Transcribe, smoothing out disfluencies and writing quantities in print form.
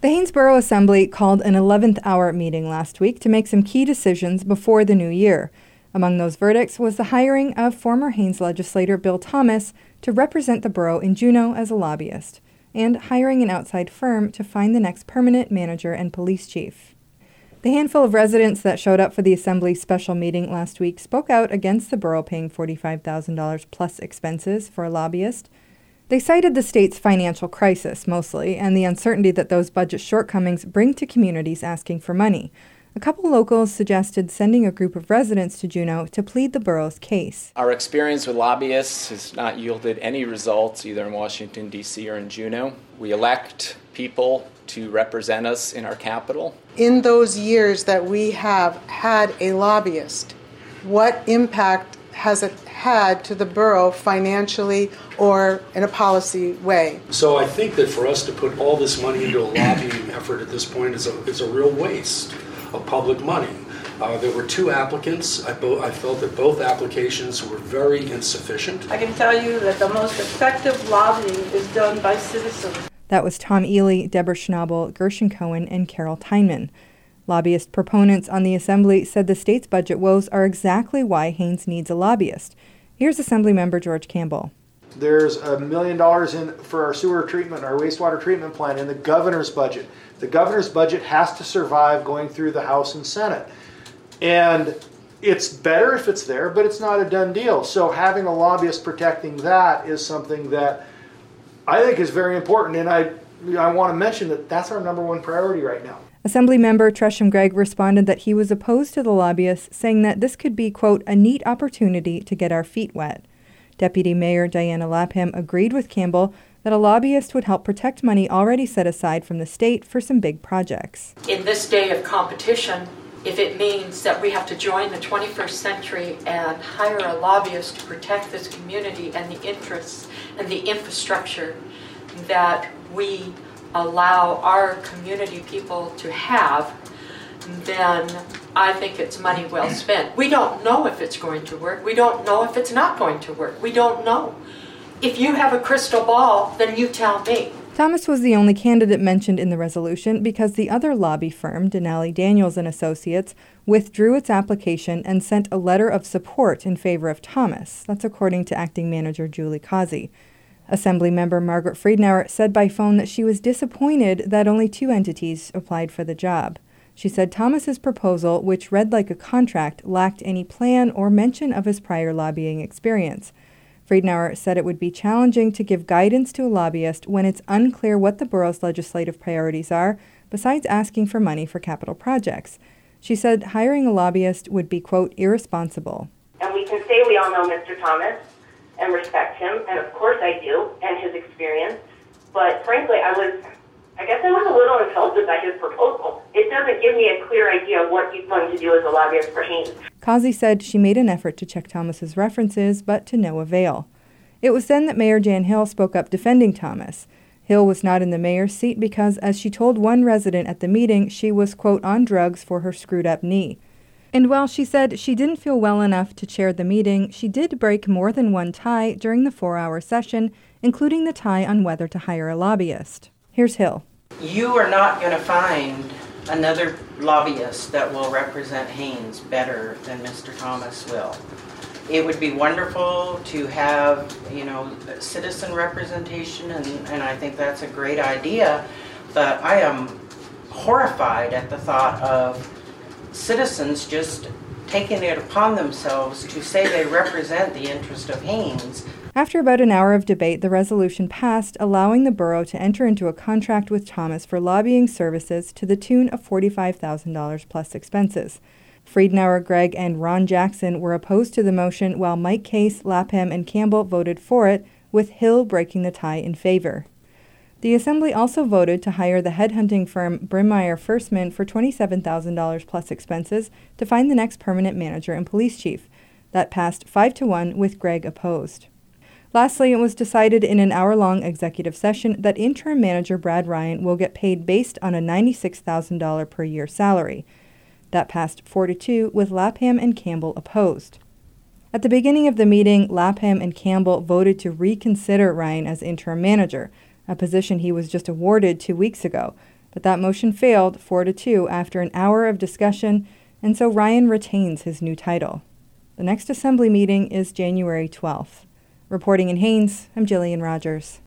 The Haines Borough Assembly called an 11th hour meeting last week to make some key decisions before the new year. Among those verdicts was the hiring of former Haines legislator Bill Thomas to represent the borough in Juneau as a lobbyist, and hiring an outside firm to find the next permanent manager and police chief. The handful of residents that showed up for the Assembly's special meeting last week spoke out against the borough paying $45,000 plus expenses for a lobbyist. They cited the state's financial crisis, mostly, and the uncertainty that those budget shortcomings bring to communities asking for money. A couple locals suggested sending a group of residents to Juneau to plead the borough's case. Our experience with lobbyists has not yielded any results either in Washington, D.C. or in Juneau. We elect people to represent us in our capital. In those years that we have had a lobbyist, what impact has it had to the borough financially or in a policy way? So I think that for us to put all this money into a lobbying effort at this point is a real waste of public money. There were two applicants. I felt that both applications were very insufficient. I can tell you that the most effective lobbying is done by citizens. That was Tom Ely, Deborah Schnabel, Gershon Cohen, and Carol Tyneman. Lobbyist proponents on the Assembly said the state's budget woes are exactly why Haines needs a lobbyist. Here's Assemblymember George Campbell. There's $1 million in for our sewer treatment, our wastewater treatment plant in the governor's budget. The governor's budget has to survive going through the House and Senate. And it's better if it's there, but it's not a done deal. So having a lobbyist protecting that is something that I think is very important. And I want to mention that that's our number one priority right now. Assemblymember Tresham Gregg responded that he was opposed to the lobbyist, saying that this could be, quote, a neat opportunity to get our feet wet. Deputy Mayor Diana Lapham agreed with Campbell that a lobbyist would help protect money already set aside from the state for some big projects. In this day of competition, if it means that we have to join the 21st century and hire a lobbyist to protect this community and the interests and the infrastructure that we allow our community people to have, then I think it's money well spent. We don't know if it's going to work. We don't know if it's not going to work. We don't know. If you have a crystal ball, then you tell me. Thomas was the only candidate mentioned in the resolution because the other lobby firm, Denali Daniels and Associates, withdrew its application and sent a letter of support in favor of Thomas. That's according to Acting Manager Julie Causey. Assemblymember Margaret Friedenauer said by phone that she was disappointed that only 2 entities applied for the job. She said Thomas's proposal, which read like a contract, lacked any plan or mention of his prior lobbying experience. Friedenauer said it would be challenging to give guidance to a lobbyist when it's unclear what the borough's legislative priorities are, besides asking for money for capital projects. She said hiring a lobbyist would be, quote, irresponsible. And we can say we all know Mr. Thomas and respect him, and of course I do, and his experience. But frankly, I guess I was a little insulted by his proposal. It doesn't give me a clear idea of what he's going to do as a lobbyist for Haines. Causey said she made an effort to check Thomas's references, but to no avail. It was then that Mayor Jan Hill spoke up defending Thomas. Hill was not in the mayor's seat because, as she told one resident at the meeting, she was, quote, on drugs for her screwed-up knee. And while she said she didn't feel well enough to chair the meeting, she did break more than one tie during the 4-hour session, including the tie on whether to hire a lobbyist. Here's Hill. You are not going to find another lobbyist that will represent Haines better than Mr. Thomas will. It would be wonderful to have, citizen representation, and I think that's a great idea, but I am horrified at the thought of citizens just taking it upon themselves to say they represent the interest of Haines. After about an hour of debate, the resolution passed, allowing the borough to enter into a contract with Thomas for lobbying services to the tune of $45,000 plus expenses. Friedenauer, Gregg, and Ron Jackson were opposed to the motion, while Mike Case, Lapham, and Campbell voted for it, with Hill breaking the tie in favor. The Assembly also voted to hire the headhunting firm Brimmeyer Firstman for $27,000 plus expenses to find the next permanent manager and police chief. That passed 5-1, with Gregg opposed. Lastly, it was decided in an hour-long executive session that interim manager Brad Ryan will get paid based on a $96,000 per year salary. That passed 4-2, with Lapham and Campbell opposed. At the beginning of the meeting, Lapham and Campbell voted to reconsider Ryan as interim manager, a position he was just awarded 2 weeks ago. But that motion failed 4-2 after an hour of discussion, and so Ryan retains his new title. The next Assembly meeting is January 12th. Reporting in Haines, I'm Jillian Rogers.